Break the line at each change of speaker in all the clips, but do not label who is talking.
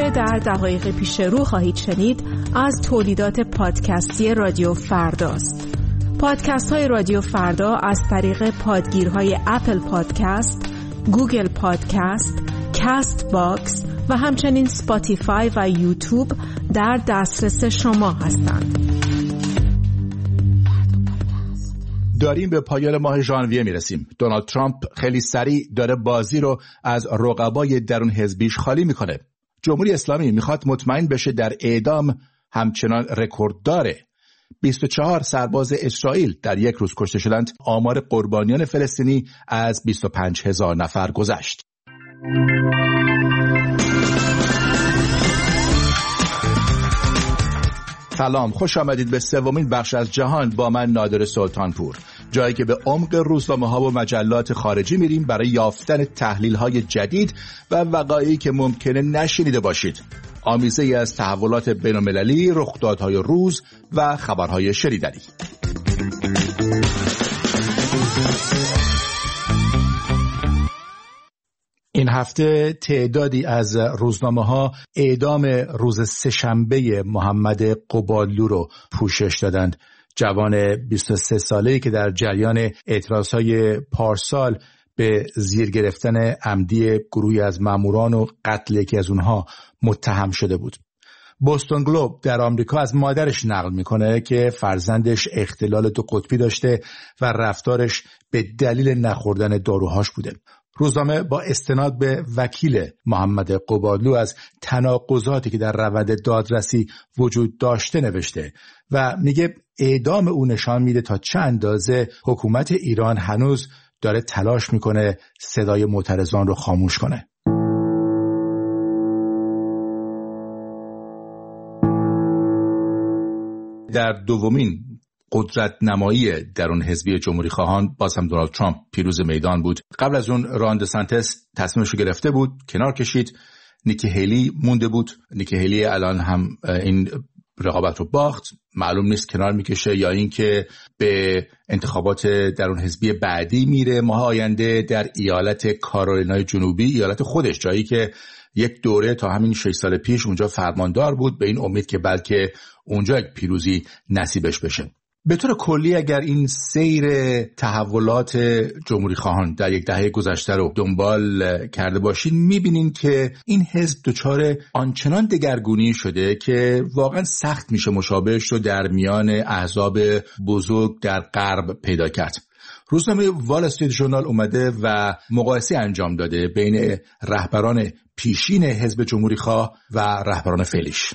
آنچه در دقایق پیش رو خواهید شنید از تولیدات پادکستی رادیو فرداست. پادکست های رادیو فردا از طریق پادگیرهای اپل پادکست، گوگل پادکست، کاست باکس و همچنین اسپاتیفای و یوتیوب در دسترس شما هستند.
داریم به پایان ماه ژانویه میرسیم. دونالد ترامپ خیلی سریع داره بازی رو از رقبای درون حزبیش خالی میکنه. جمهوری اسلامی میخواد مطمئن بشه در اعدام همچنان رکورد داره. 24 سرباز اسرائیل در یک روز کشته شدند. آمار قربانیان فلسطینی از 25,000 نفر گذشت. سلام، خوش آمدید به سومین بخش از جهان با من نادر سلطانپور، جایی که به عمق روزنامه‌ها و مجلات خارجی میریم برای یافتن تحلیل‌های جدید و وقایعی که ممکنه نشنیده باشید. آمیزه‌ای از تحولات بین‌المللی، رخدادهای روز و خبرهای شنیدنی. این هفته تعدادی از روزنامه‌ها اعدام روز سه‌شنبه محمد قبادلو رو پوشش دادند. جوان 23 ساله‌ای که در جریان اعتراضهای پارسال به زیر گرفتن عمدی گروهی از ماموران و قتل یکی از اونها متهم شده بود. بوستون گلوب در آمریکا از مادرش نقل میکنه که فرزندش اختلال دو قطبی داشته و رفتارش به دلیل نخوردن داروهاش بوده. روزنامه با استناد به وکیل محمد قبادلو از تناقضاتی که در روند دادرسی وجود داشته نوشته و میگه اعدام او نشان میده تا چه اندازه حکومت ایران هنوز داره تلاش میکنه صدای معترضان رو خاموش کنه. در دومین قدرت نمایی درون حزبی جمهوری خواهان باز هم دونالد ترامپ پیروز میدان بود. قبل از اون ران دسانتس تصمیمش رو گرفته بود، کنار کشید. نیکی هیلی مونده بود. نیکی هیلی الان هم این رقابت رو باخت. معلوم نیست کنار میکشه یا اینکه به انتخابات درون حزبی بعدی میره ماه آینده در ایالت کارولینای جنوبی، ایالت خودش، جایی که یک دوره تا همین 6 سال پیش اونجا فرماندار بود، به این امید که بلکه اونجا یک پیروزی نصیبش بشه. به طور کلی اگر این سیر تحولات جمهوری خواهان در یک دهه گذشته رو دنبال کرده باشین، میبینین که این حزب دچار آنچنان دگرگونی شده که واقعا سخت میشه مشابهش رو در میان احزاب بزرگ در غرب پیدا کرد. روزنامه وال استریت ژورنال اومده و مقایسه انجام داده بین رهبران پیشین حزب جمهوری خواه و رهبران فعلیش.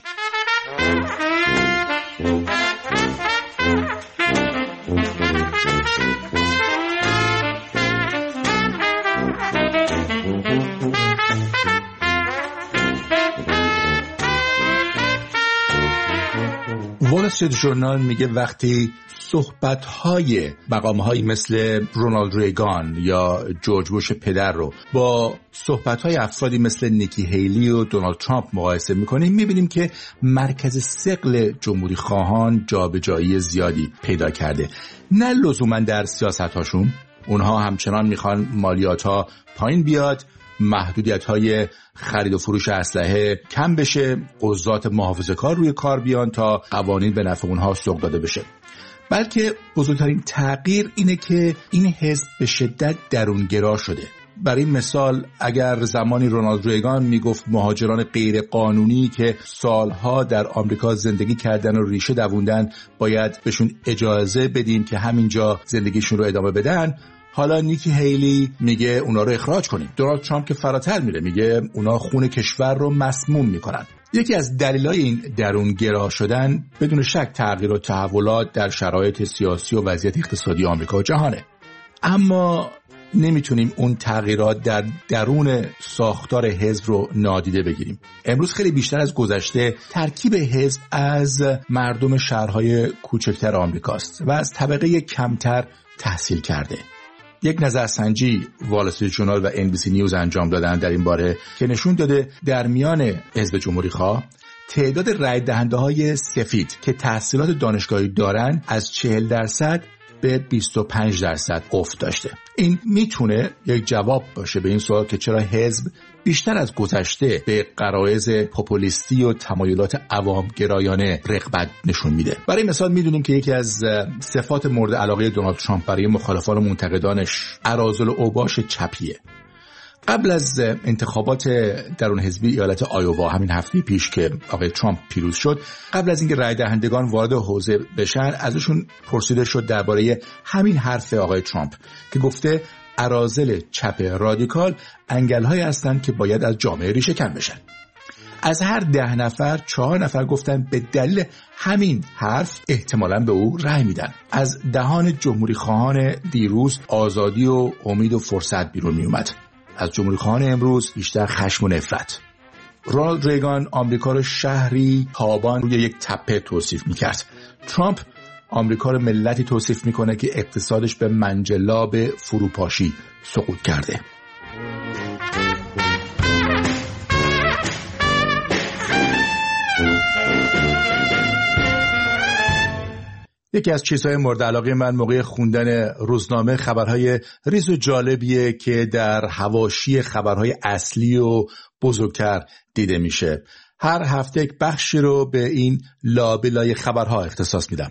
وال استریت ژورنال میگه وقتی صحبت‌های مقام‌هایی مثل رونالد ریگان یا جورج بوش پدر رو با صحبت‌های افرادی مثل نیکی هیلی و دونالد ترامپ مقایسه می‌کنیم، می‌بینیم که مرکز ثقل جمهوری خواهان جابجایی زیادی پیدا کرده. نه لزوماً در سیاست‌هاشون، اونها همچنان می‌خوان مالیات‌ها پایین بیاد، محدودیت‌های خرید و فروش اسلحه کم بشه، قضات محافظه‌کار روی کار بیان تا قوانین به نفع اونها سوق داده بشه. بلکه بزرگترین تغییر اینه که این حزب به شدت درونگرا شده. برای مثال اگر زمانی رونالد ریگان میگفت مهاجران غیر قانونی که سالها در آمریکا زندگی کردن و ریشه دووندن باید بهشون اجازه بدیم که همینجا زندگیشون رو ادامه بدن، حالا نیکی هیلی میگه اونا رو اخراج کنیم. دونالد ترامپ که فراتر میره میگه اونا خون کشور رو مسموم میکنن. یکی از دلایل این درونگرا شدن بدون شک تغییر و تحولات در شرایط سیاسی و وضعیت اقتصادی آمریکا و جهانه. اما نمیتونیم اون تغییرات در درون ساختار حزب رو نادیده بگیریم. امروز خیلی بیشتر از گذشته ترکیب حزب از مردم شهرهای کوچکتر آمریکاست و از طبقه کمتر تحصیل کرده. یک نظرسنجی وال استریت ژورنال و NBC نیوز انجام دادن در این باره که نشون داده در میان حزب جمهوری خواه تعداد رای دهنده های سفید که تحصیلات دانشگاهی دارن از 40% به 25% افت داشته. این میتونه یک جواب باشه به این سوال که چرا حزب بیشتر از گذشته به غرایز پوپولیستی و تمایلات عوامگرایانه رغبت نشون میده. برای مثال میدونیم که یکی از صفات مورد علاقه دونالد ترامپ برای مخالفان و منتقدانش اراذل و اوباش چپیه. قبل از انتخابات درون حزبی ایالت آیووا همین هفته پیش که آقای ترامپ پیروز شد، قبل از اینکه رای دهندگان وارد حوزه بشن ازشون پرسیده شد درباره همین حرف آقای ترامپ که گفته اراذل چپ رادیکال انگل‌هایی هستند که باید از جامعه ریشه‌کن بشن. از هر 10 نفر 4 نفر گفتن به دلیل همین حرف احتمالاً به او رأی میدن. از دهان جمهوری خواهان دیروز آزادی و امید و فرصت بیرون می اومد. از جمهوری خواهان امروز بیشتر خشم و نفرت. رونالد ریگان آمریکا رو شهری تابان روی یک تپه توصیف میکرد. ترامپ آمریکا رو ملتی توصیف میکنه که اقتصادش به منجلاب فروپاشی سقوط کرده. یکی از چیزهای مورد علاقه من موقع خوندن روزنامه خبرهای ریز و جالبیه که در حواشی خبرهای اصلی و بزرگتر دیده میشه. هر هفته یک بخشی رو به این لابلای خبرها اختصاص میدم.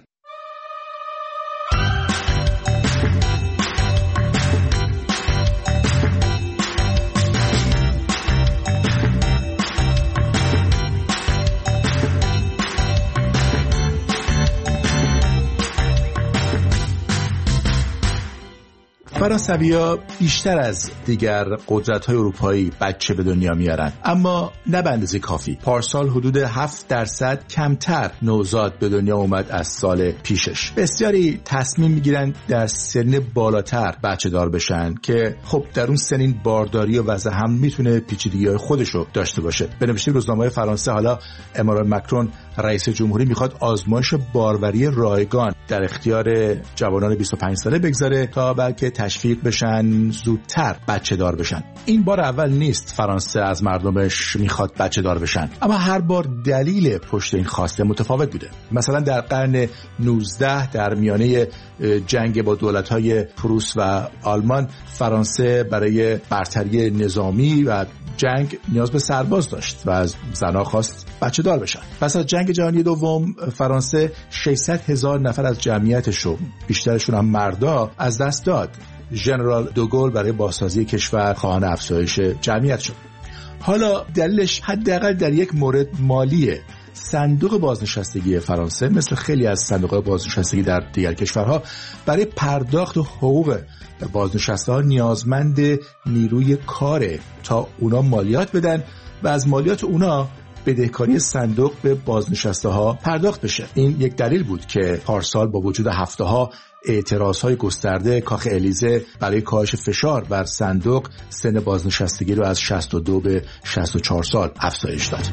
فرانسوی‌ها بیشتر از دیگر قدرت‌های اروپایی بچه به دنیا میارن، اما نه به اندازه کافی. پارسال حدود 7% کمتر نوزاد به دنیا اومد از سال پیشش. بسیاری تصمیم میگیرن در سن بالاتر بچه دار بشن که خب در اون سنین بارداری و وضع هم میتونه پیچیدگی‌های خودشو داشته باشه. به نوشته روزنامه‌های فرانسه حالا امانوئل مکرون رئیس جمهوری میخواد آزمایش باروری رایگان در اختیار جوانان 25 ساله بگذاره تا بلکه تشویق بشن زودتر بچه دار بشن. این بار اول نیست فرانسه از مردمش میخواد بچه دار بشن، اما هر بار دلیل پشت این خواسته متفاوت بوده. مثلا در قرن 19 در میانه جنگ با دولت‌های پروس و آلمان، فرانسه برای برتری نظامی و جنگ نیاز به سرباز داشت و از زنها خواست بچه دار بشن. پس از جنگ جهانی دوم فرانسه 600,000 نفر از جمعیتش رو، بیشترشون هم مردا، از دست داد. ژنرال دوگل برای بازسازی کشور خواهان افزایش جمعیت شد. حالا دلیلش حداقل در یک مورد مالیه. صندوق بازنشستگی فرانسه مثل خیلی از صندوق‌های بازنشستگی در دیگر کشورها برای پرداخت حقوق بازنشسته ها نیازمند نیروی کاره تا اونا مالیات بدن و از مالیات اونا بدهکاری صندوق به بازنشسته ها پرداخت بشه. این یک دلیل بود که پارسال با وجود هفته‌ها اعتراضهای گسترده کاخ الیزه برای کاهش فشار بر صندوق سن بازنشستگی رو از 62 به 64 سال افزایش داد.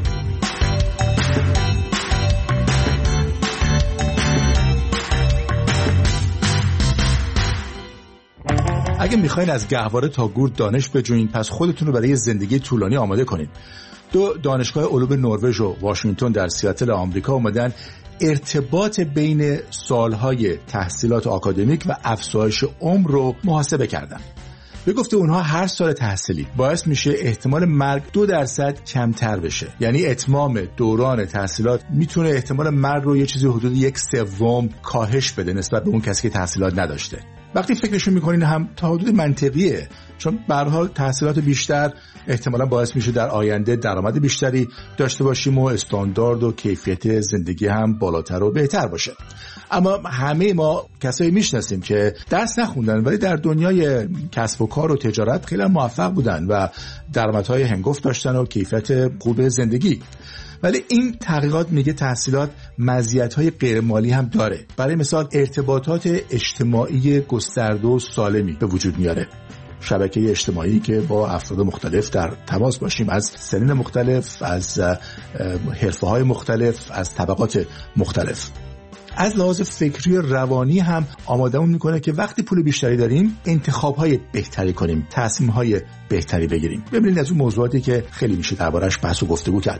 اگه میخواین از گهواره تا گور دانش بجوین، پس خودتون رو برای زندگی طولانی آماده کنین. 2 دانشگاه علوم نروژ و واشنگتن در سیاتل آمریکا اومدن ارتباط بین سالهای تحصیلات آکادمیک و افزایش عمر رو محاسبه کردن. به گفته اونها هر سال تحصیلی باعث میشه احتمال مرگ 2% کمتر بشه. یعنی اتمام دوران تحصیلات میتونه احتمال مرگ رو یه چیزی حدود 1/3 کاهش بده نسبت به اون کسی که تحصیلات نداشته. وقتی فکرشون میکنین هم تا حدود منطقیه، چون به هر حال تحصیلات بیشتر احتمالاً باعث میشه در آینده درآمد بیشتری داشته باشیم و استاندارد و کیفیت زندگی هم بالاتر و بهتر باشه. اما همه ما کسایی میشناسیم که درس نخوندن ولی در دنیای کسب و کار و تجارت خیلی موفق بودن و درآمدهای هنگفت داشتن و کیفیت خوب زندگی. ولی این تحقیقات میگه تحصیلات مزیت‌های غیرمالی هم داره. برای مثال ارتباطات اجتماعی گسترده و سالمی به وجود میاره. شبکه اجتماعی که با افراد مختلف در تماس باشیم، از سنین مختلف، از حرفه‌های مختلف، از طبقات مختلف. از لحاظ فکری و روانی هم آمادهمون میکنه که وقتی پول بیشتری داریم انتخاب‌های بهتری کنیم، تصمیم‌های بهتری بگیریم. ببینید از اون موضوعاتی که خیلی میشه دربارش بحث و گفتگو کرد.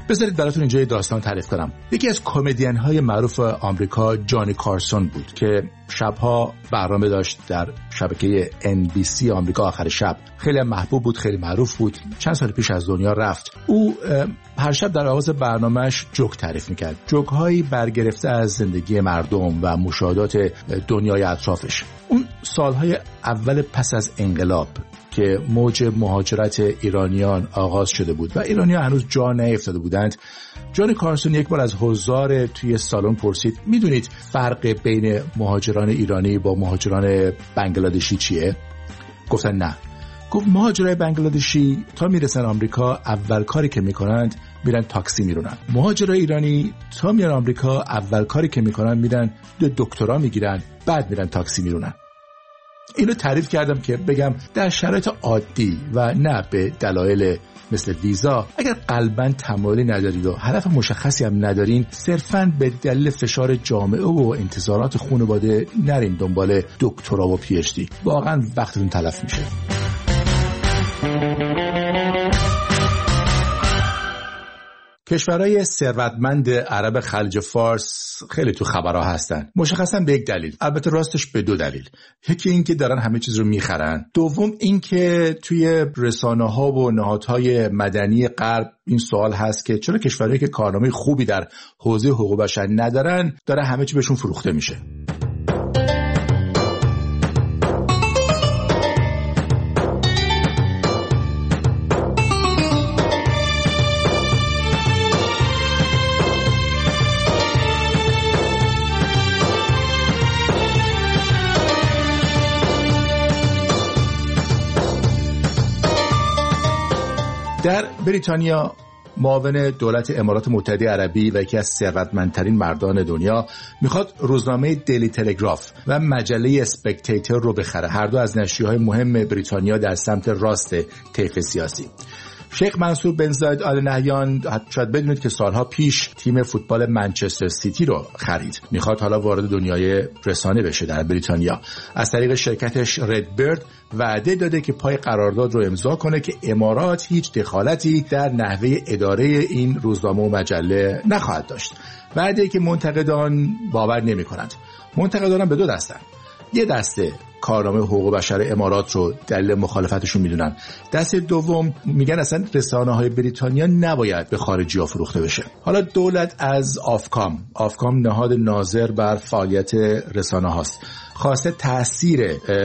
بذارید براتون اینجا یه داستان تعریف کنم. یکی از کمدین های معروف آمریکا جانی کارسون بود که شبها برنامه داشت در شبکه NBC آمریکا آخر شب. خیلی محبوب بود، خیلی معروف بود. چند سال پیش از دنیا رفت. او هر شب در آغاز برنامهش جوک تعریف میکرد، جوک هایی برگرفته از زندگی مردم و مشاهدات دنیای اطرافش. اون سالهای اول پس از انقلاب که موج مهاجرت ایرانیان آغاز شده بود و ایرانیان هنوز جا نیفتاده بودند، جانی کارسون یک بار از حضار توی سالن پرسید میدونید فرق بین مهاجران ایرانی با مهاجران بنگلادشی چیه؟ گفتن نه. گفت مهاجرای بنگلادشی تا میرسن آمریکا اول کاری که میکنند میرن تاکسی میرونن. مهاجرای ایرانی تا میرن آمریکا اول کاری که میکنن میرن دکترا میگیرن، بعد میرن تاکسی میرونن. اینو تعریف کردم که بگم در شرایط عادی و نه به دلایل مثل ویزا، اگر قلباً تمایلی ندارید و هدف مشخصی هم ندارین، صرفاً به دلیل فشار جامعه و انتظارات خانواده نرین دنبال دکترا و PhD. واقعاً وقتتون تلف میشه. کشورهای ثروتمند عرب خلیج فارس خیلی تو خبرها هستن، مشخصا به یک دلیل، البته راستش به دو دلیل. یکی این که دارن همه چیز رو میخرن، دوم این که توی رسانه‌ها و نهادهای مدنی غرب این سوال هست که چرا کشورهایی که کارنامه خوبی در حوزه حقوق بشر ندارن داره همه چی بهشون فروخته میشه. در بریتانیا معاون دولت امارات متحده عربی و یکی از ثروتمندترین مردان دنیا میخواد روزنامه دیلی تلگراف و مجله اسپکتیتور رو بخره، هر دو از نشریه‌های مهم بریتانیا در سمت راست طیف سیاسی. شیخ منصور بن زاید آل نهیان شاید بدونید که سالها پیش تیم فوتبال منچستر سیتی رو خرید. میخواد حالا وارد دنیای رسانه بشه در بریتانیا. از طریق شرکتش ردبرد وعده داده که پای قرارداد رو امضا کنه که امارات هیچ دخالتی در نحوه اداره این روزنامه و مجله نخواهد داشت. وعده که منتقدان باور نمی‌کنند. منتقدان هم به دو دستن. یه دسته کارنامه حقوق بشر امارات رو دلیل مخالفتشون میدونن، دسته دوم میگن اصلا رسانه‌های بریتانیا نباید به خارجی‌ها فروخته بشه. حالا دولت از آفکام نهاد ناظر بر فعالیت رسانه هاست، خواسته تأثیر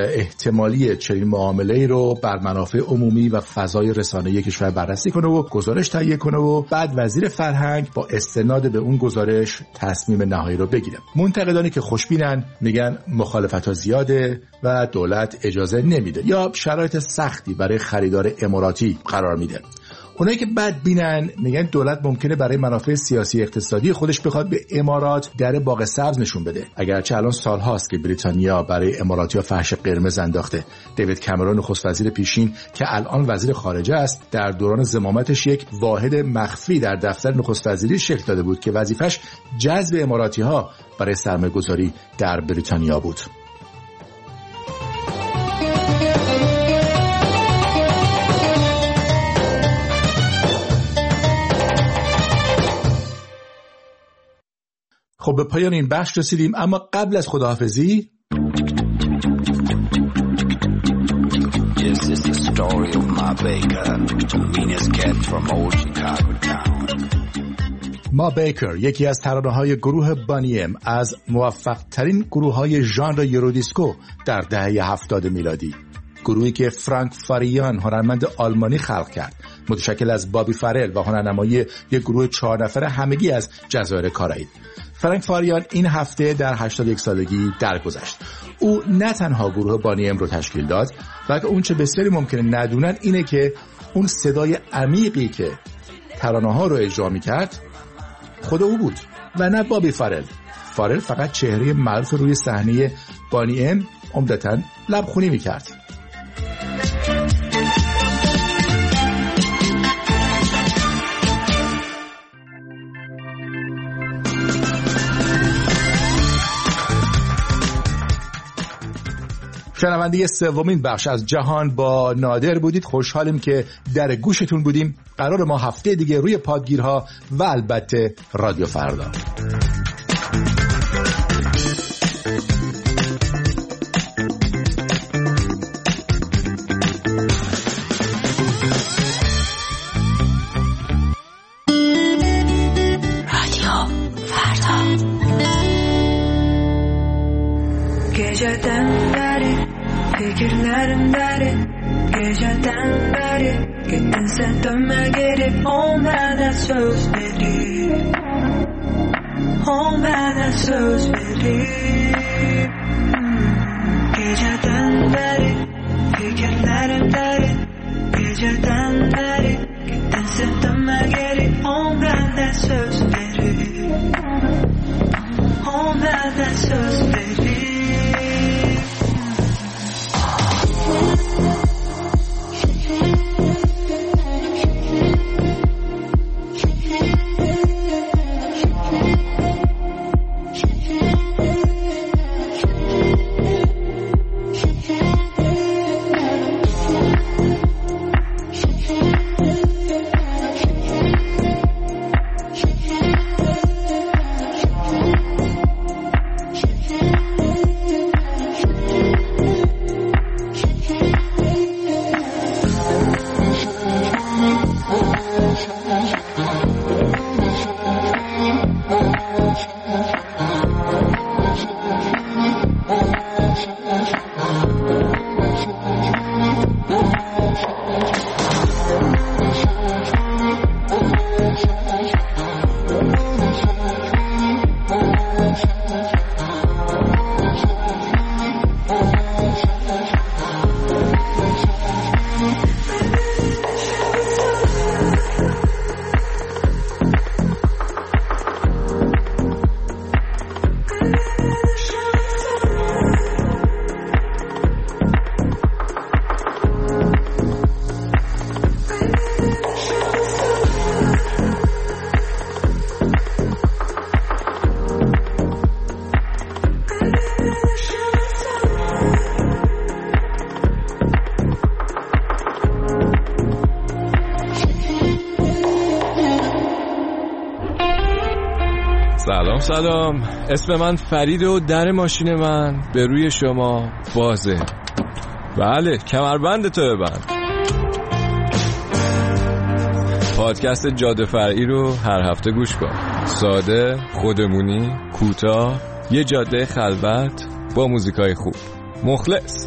احتمالی چنین معامله‌ای رو بر منافع عمومی و فضای رسانه‌ای کشور بررسی کنه و گزارش تهیه کنه و بعد وزیر فرهنگ با استناد به اون گزارش تصمیم نهایی رو بگیره. منتقدانی که خوشبینن میگن مخالفت‌ها زیاده و دولت اجازه نمیده یا شرایط سختی برای خریدار اماراتی قرار میده. اونایی که بد بینن میگن دولت ممکنه برای منافع سیاسی اقتصادی خودش بخواد به امارات در باغ سبز نشون بده. اگرچه الان سال هاست که بریتانیا برای اماراتی‌ها فرش قرمز انداخته. دیوید کامرون نخست وزیر پیشین که الان وزیر خارجه است، در دوران زمامتش یک واحد مخفی در دفتر نخست وزیری شکل داده بود که وظیفش جذب اماراتی‌ها برای سرمایه‌گذاری در بریتانیا بود. خب به پایان این بخش رسیدیم، اما قبل از خداحافظی ما بیکر، یکی از ترانه‌های گروه بانی ام، از موفق‌ترین گروه‌های ژانر یورودیسکو در دهه 70 میلادی، گروهی که فرانک فاریان هنرمند آلمانی خلق کرد، متشکل از بابی فرل و هنرنمایی یک گروه 4 نفره همگی از جزایر کارائیب. فرانک فاریان این هفته در 81 سالگی درگذشت. او نه تنها گروه بانی ام رو تشکیل داد، بلکه اون چه بسیاری ممکنه ندونن اینه که اون صدای عمیقی که ترانه‌ها رو اجرا می‌کرد خود او بود و نه بابی فرل. فرل فقط چهره معروف روی صحنه بانی ام، عمدتاً لبخونی می‌کرد. شنونده سومین بخش از جهان با نادر بودید. خوشحالیم که در گوشتون بودیم. قرار ما هفته دیگه روی پادگیرها و البته رادیو فردا.
Geceden beri fikirlerim derin, geceden beri gittin sen dönme geri. O bana söz verir, o bana söz verir. Geceden beri fikirlerim derin, geceden beri gittin sen dönme geri. O bana söz verir, o bana söz verir.
سلام، اسم من فرید و در ماشین من به روی شما بازه. بله، کمربند تو ببند. پادکست جاده فرعی رو هر هفته گوش کن. ساده، خودمونی، کوتاه، یه جاده خلوت با موزیکای خوب. مخلص.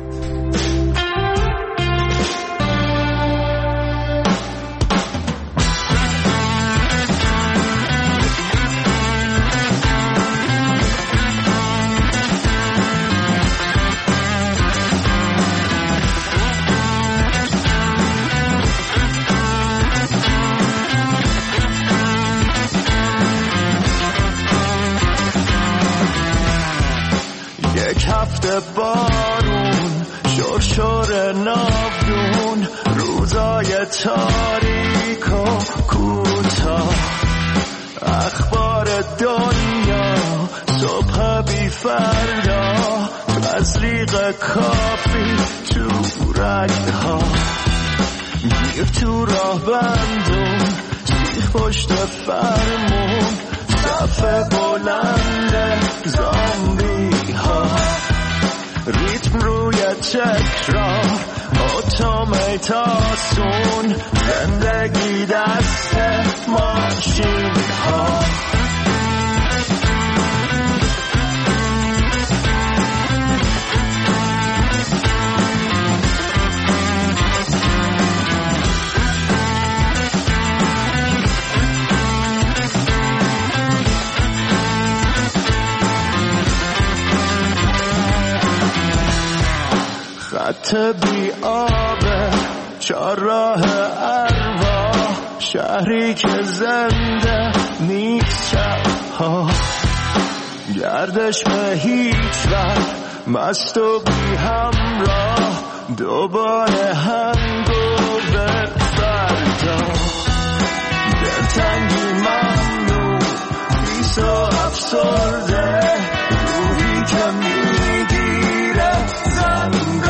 بارون شرشر ناودون، روزای تاریک و کوتاه، اخبار دنیا صبح بی فردا، تزریق کافی تو رگها، گیر تو راه بندون، سیخ پشت فرمون، صفحه بلند زامبی ها، ریتم روی تکرار، اتوماتاسون، زندگی دست ماشین ها. خط بی آبه، چهارراه ارواح، شهری که زنده نیست شبها، گردش به هیچ وقت، مست و بی همراه، دوباره هم گو به فردا، دلتنگی ممنون، بیس و افسرده، روحی که میگیره زنگ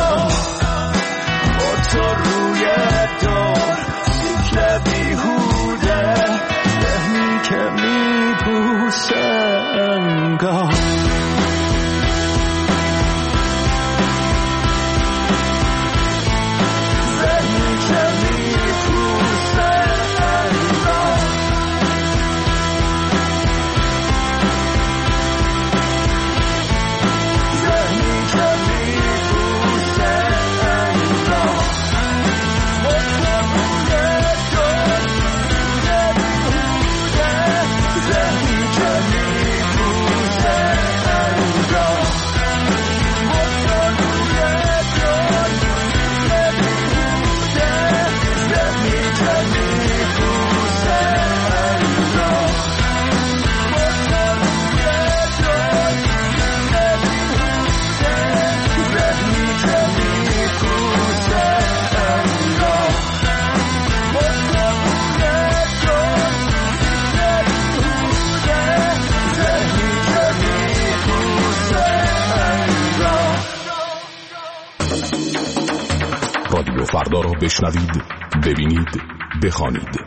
فردا را بشنوید، ببینید، بخوانید.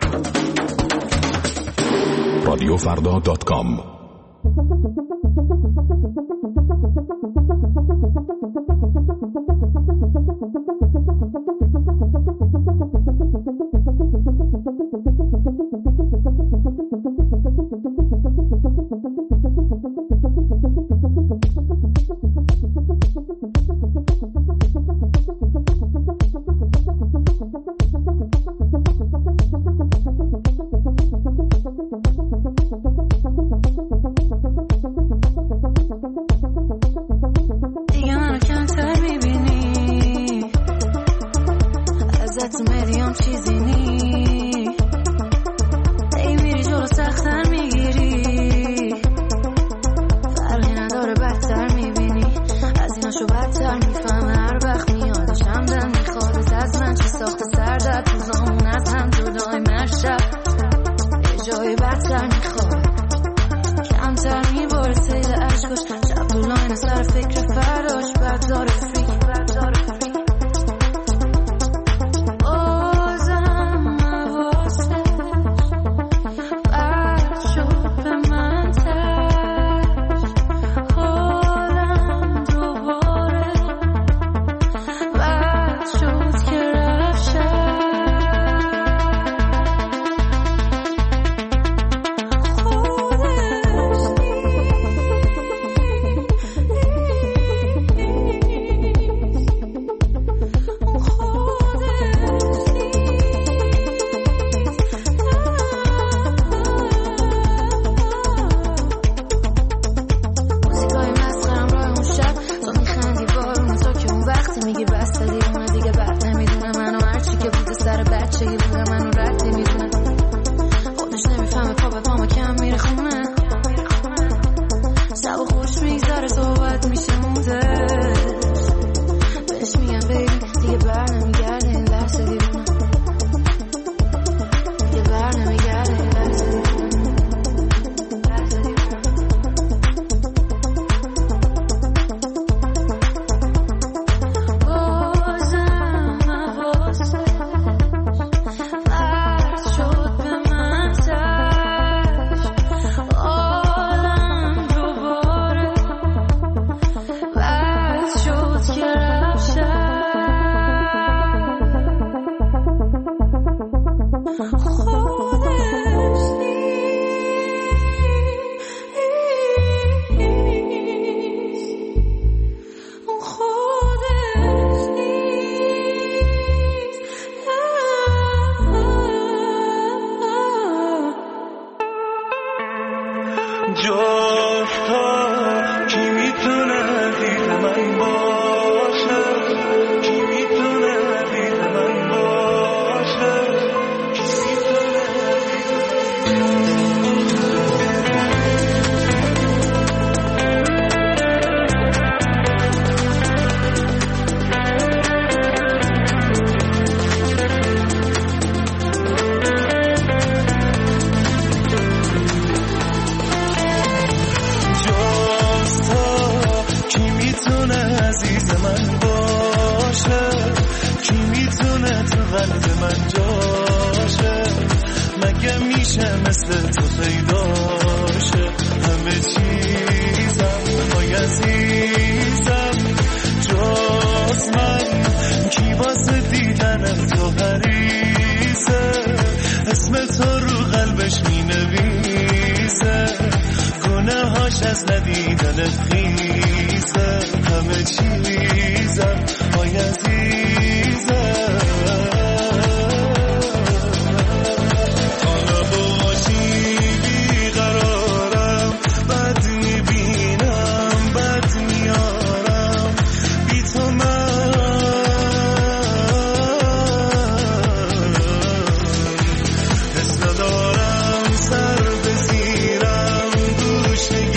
radiofarda.com.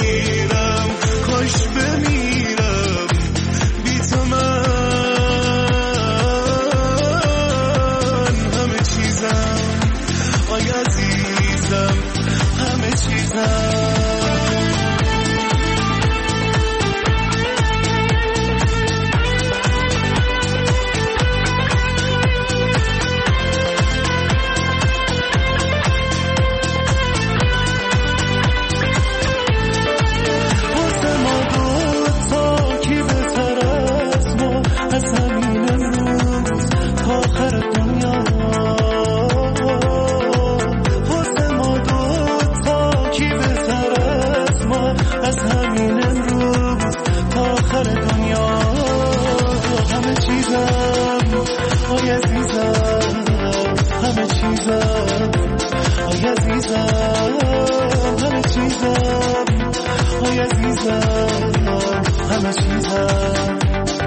خوش بمیرم بی تو من همه چیزم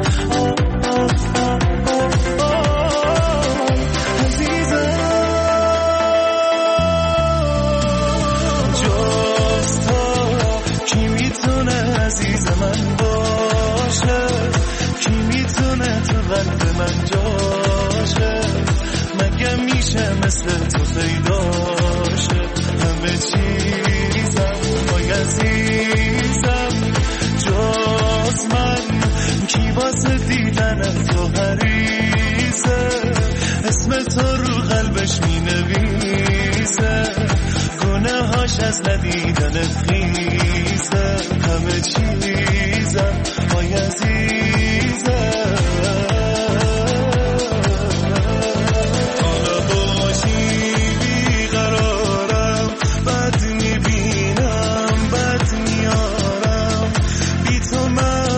عزیز من باشه کی میتونه تو قلب من جاشه مگه میشه مثل تو پیداشه همه چیزم وای عزیزم جز من کی واسه دیدن تو حریصه اسم تو رو قلبش مینویسه گناهاش از ندیدن خیزه همه چیزم وای عزیزم حالا باشی بیقرارم بد میبینم بد میارم بی تو من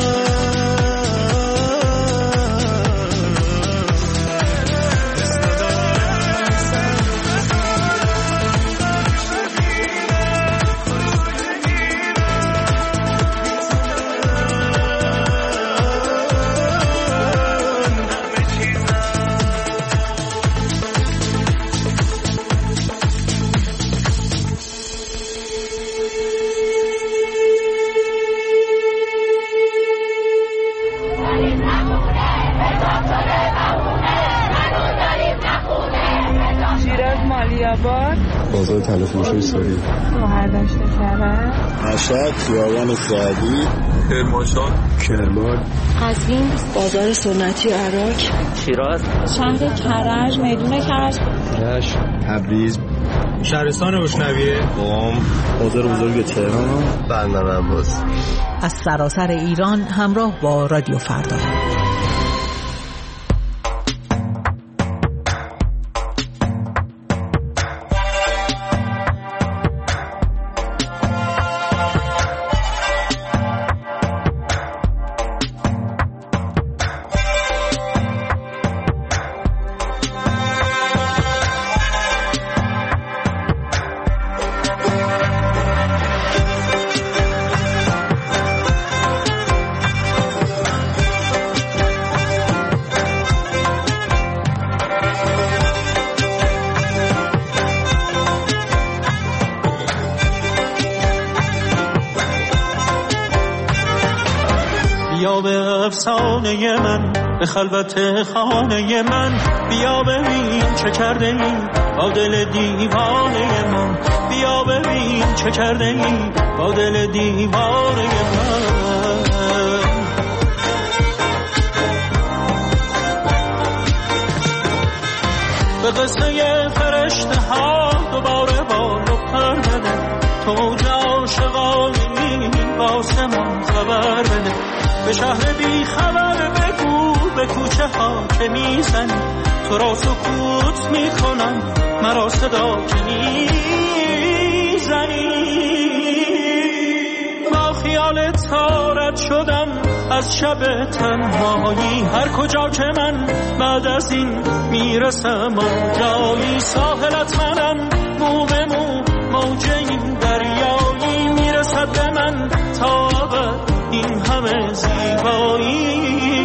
بازار تلفروشی سوری
مهردشت کرد
مشهد خیابان سعدی
کرمانشاه
کرمان
قزوین بازار سنتی عراق
شیراز
شهر کرج میدون کرج
رشت تبریز
شهرستان روشنویه
قم بازار بزرگ تهران
بندر عباس
از سراسر ایران همراه با رادیو فردا.
بیا به افسانه من به خلوت خانه من بیا ببین چه کرده ای با دل دیوانه من بیا ببین چه کرده ای با دل دیوانه من به قصه فرشته ها دوباره بال و پر بده تو عاشقانه واسه من خبر بده به شهر بی خبر بگو به کوچه ها که میزنی تو را سکوت میکنم مرا صدا که میزنی با خیال تارت شدم از شب تنهایی هر کجا که من بعد از این میرسم جایی ساحلت منم مو به مو موج این دریایی میرسد به من تا ابد این همه زیبایی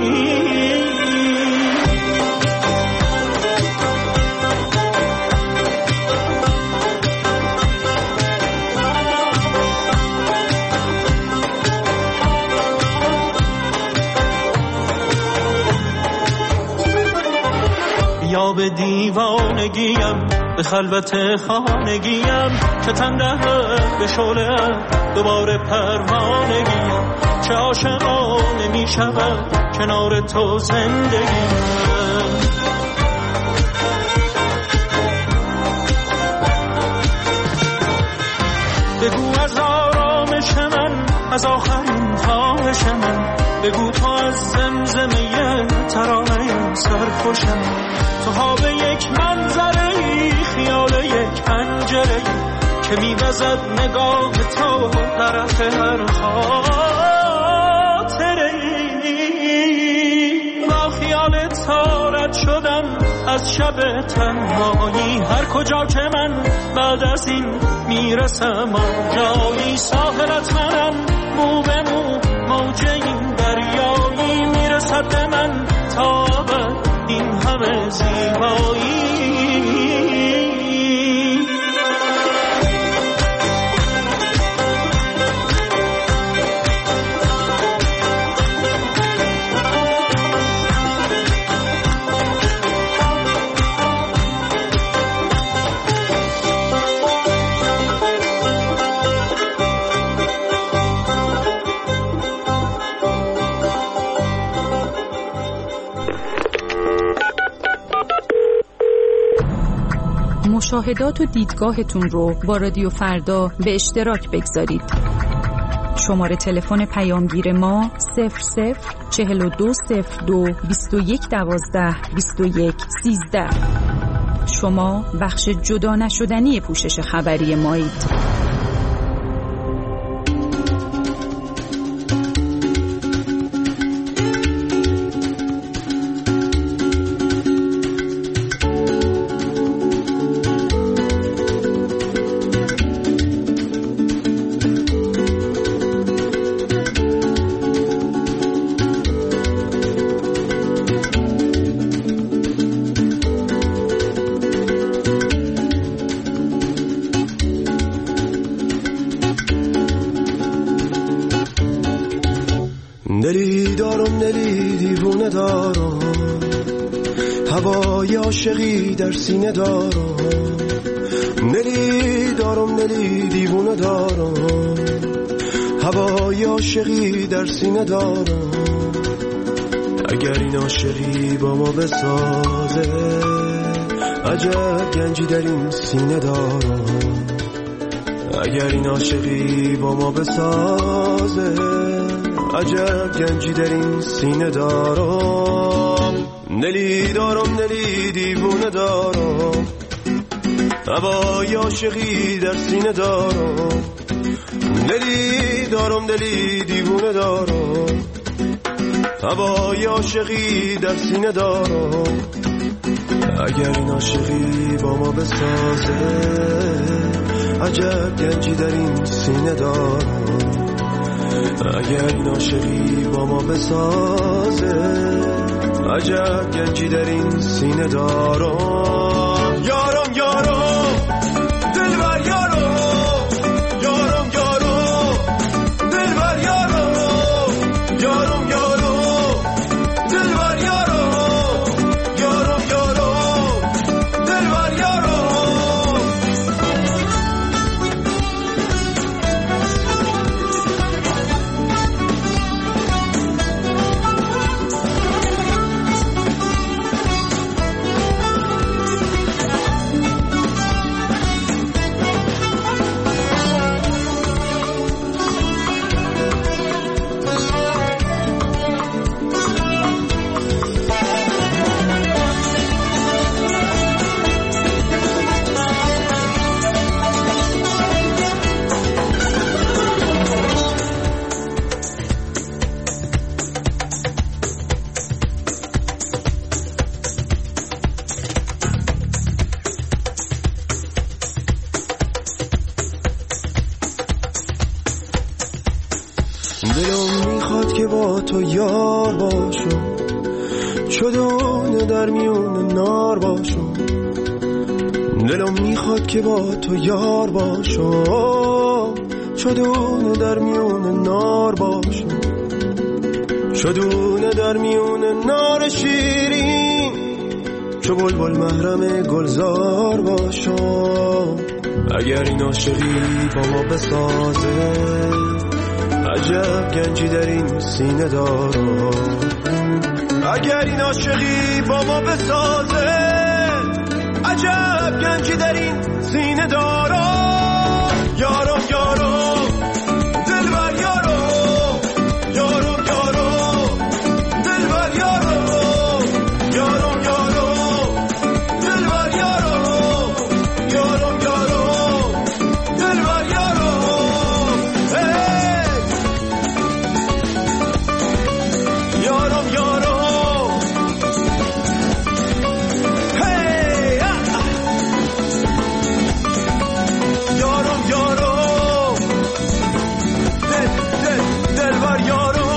بیا به دیوانگیم به خلوت خانگیم چه تنده به شعله دوباره پروانگیم چه عاشقانه می شود کنار تو زندگیم بگو از آرامش من از آخرین خواهش من بگو تو از زمزمه ترانه سرخوشم تو خواب یک منظره خیال یک پنجره که میوزد نگاه تو طرف هر خاطره با خیال تارت شدم از شب تنهایی هر کجا که من بعد از این میرسم جایی ساحلت منم مو به مو موج
مشاهدات و دیدگاهتون رو با رادیو فردا به اشتراک بگذارید. شماره تلفن پیامگیر ما 00420221122113. شما بخش جدا نشدنی پوشش خبری مایید.
دلی دیوونه دارم، هوای عاشقی در سینه دارم. دلی دارم دلی دیوونه دارم، هوای عاشقی در سینه دارم. اگر این عاشقی با ما بسازه، عجب گنجی در این سینه دارم. اگر این عاشقی با ما بسازه، عجب گنجی در این سینه دارم. دلی دارم دلی دیوونه دارم، هوای عاشقی در سینه دارم. دلی دارم دلی دیوونه دارم، هوای عاشقی در سینه دارم. اگر این عاشقی با ما بسازه، عجب گنجی در این سینه دارم. اگر این عاشقی با ما بسازه، عجب گنجی در این سینه دارم. یارم یارم دلبر یارم، یارم یارم دلبر یارم، یارم یارم دلبر یارم، یارم یارم دلبر یارم. دلم میخواد که با تو یار باشم، چدونه در میون نار باشم. دلم میخواد که با تو یار باشم، چدونه در میون نار باشم. چدونه در میون نار شیرین، چو بلبل محرم گلزار باشم. اگر این عاشقی با ما بسازه، عجب گنجی در این سینه دارم. اگر این عاشقی با ما بسازه، عجب گنجی در این سینه دارم. یارم یارم دلبر یارم، یارم یارم دلبر یارم، یارم یارم دلبر یارم، یارم یارم دلبر یارم. یارم یارم هی یارم یارم دلبر یارم.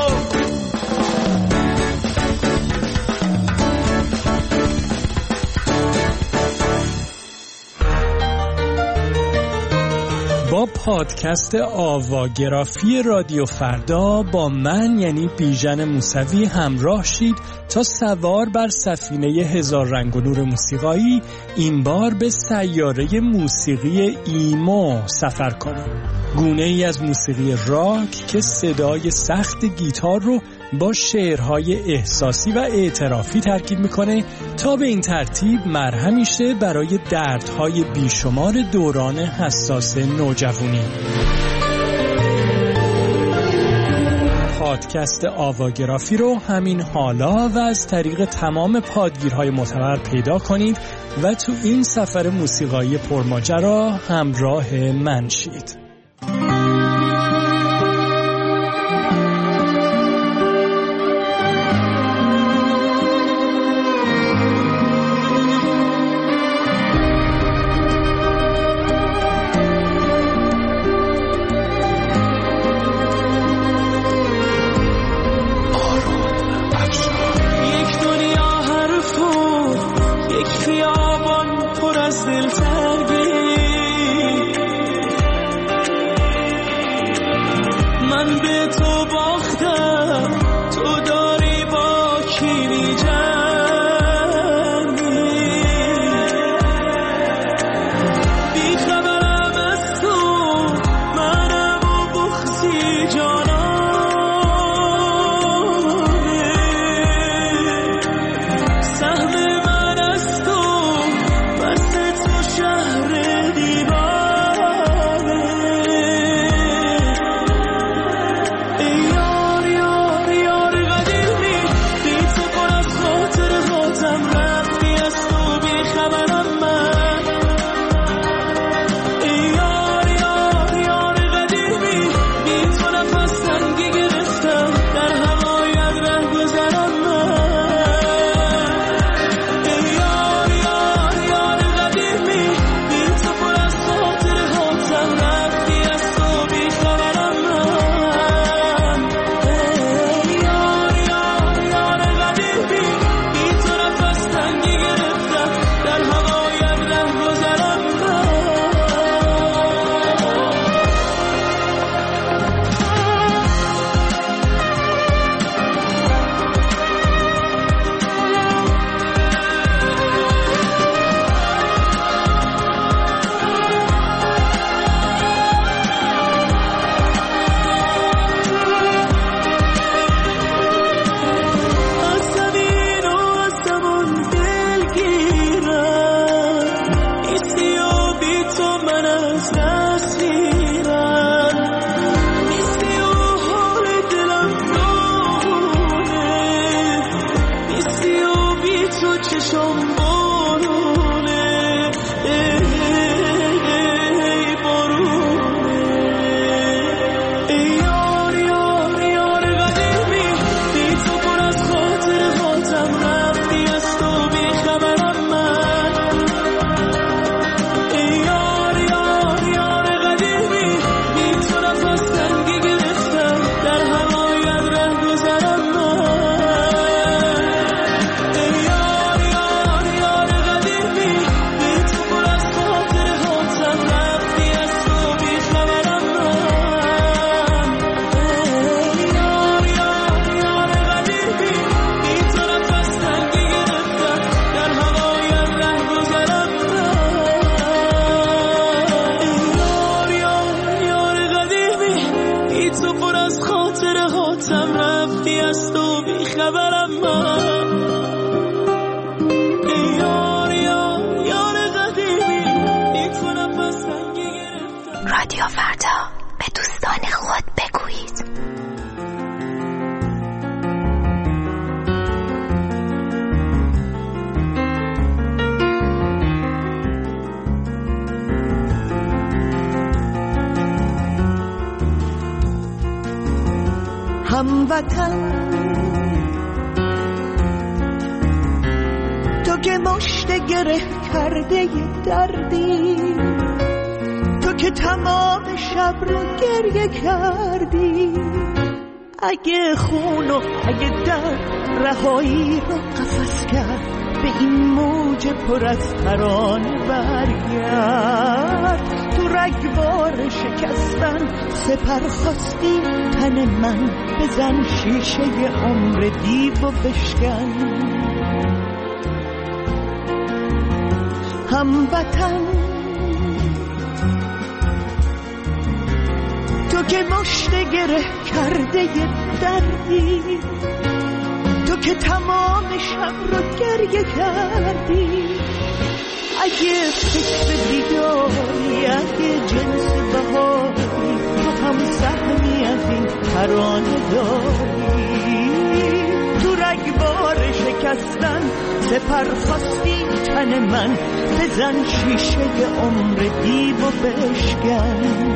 با پادکست آواگرافی رادیو فردا با من یعنی بیژن موسوی همراه شید تا سوار بر سفینه هزار رنگ و نور موسیقایی این بار به سیاره موسیقی ایمو سفر کنیم. گونه ای از موسیقی راک که صدای سخت گیتار رو
با شعرهای احساسی و اعترافی ترکیب میکنه تا به این ترتیب مرهمی شه برای دردهای بیشمار دوران حساس نوجوانی. پادکست آواگرافی رو همین حالا و از طریق تمام پادگیرهای معتبر پیدا کنید و تو این سفر موسیقایی پرماجرا همراه من شید.
رادیو فردا، به دوستان خود بگویید.
هموطن تو که مشت گره کرده دردی، تو که تمام شب رو گریه کردی، اگه خون و اگه درد رهایی رو قفس کرد، به این موج پر از ترانه برگرد. تو رگبار شکستن سپر خواستی تن من، بزن شیشه عمر دیو و بشکن. هموطن تو تو که مشت گره کرده دردی، تو که تمام شب رو گریه کردی. اگه فکر دیداری، اگه جنس بهاری، تو هم سهمی از این ترانه داری. تو رگبار شکستن سپر خواستی تن من، بزن شیشه عمر دیو و بشکن.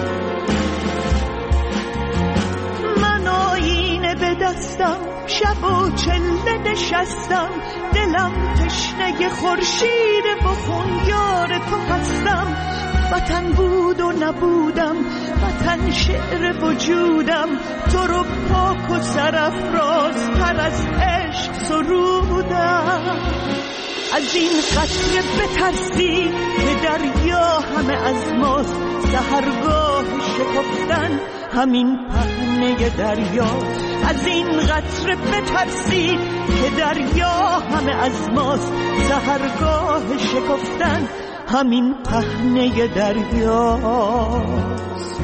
من آینه به دستم، شب و چله نشستم، دلم تشنه خورشید و خون یار تو هستم. وطن بود و نبودم، وطن شعر وجودم، تو رو پاک و سرافراز تر از عشق سرودم. از این قطره بترسی که دریا همه از ماست، سحرگاه شکفتن همین پهنه دریا. از این قطره بترسی که دریا همه از ماست، سحرگاه شکفتن همین پهنه دریاست.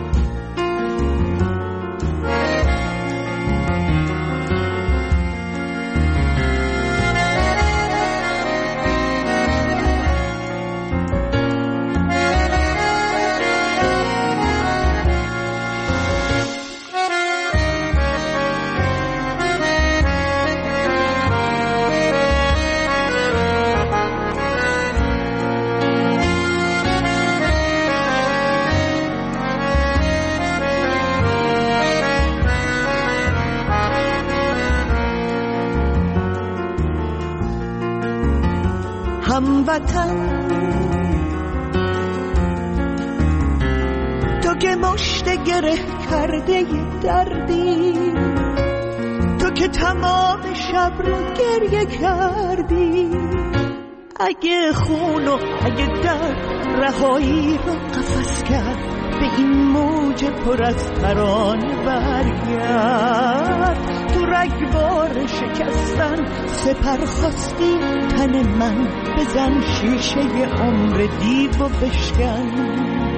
هموطن تو که مشت گره کرده دردی، تو که تمام شب رو گریه کردی. اگه خون و اگه درد رهایی رو قفس کرد، به این موج پر از ترانه برگرد. تو رگبار شکستن سپر خواستی تن من، بزن شیشه عمر دیو و بشکن.